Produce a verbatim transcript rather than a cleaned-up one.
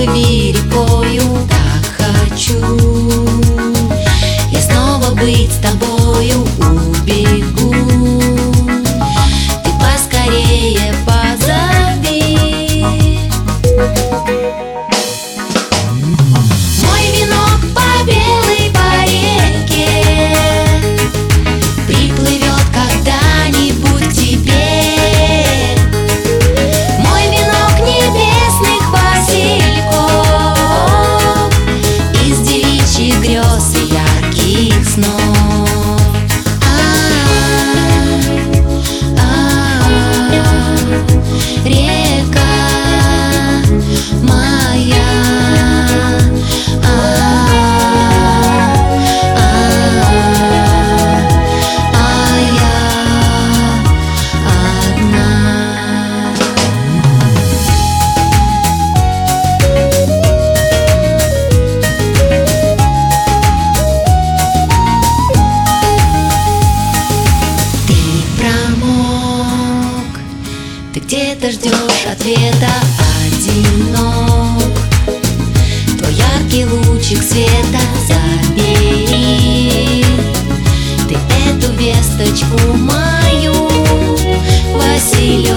плыви рекою. Так хочу я снова быть с тобою. Убегу, ты поскорее позови. Мой венок по белой по реке приплывет когда-нибудь к тебе. Мой венок небесных васильков из девичьих грез и ярких снов. Ты где-то ждешь ответа, одинок. Твой яркий лучик света забери. Ты эту весточку мою, Василек.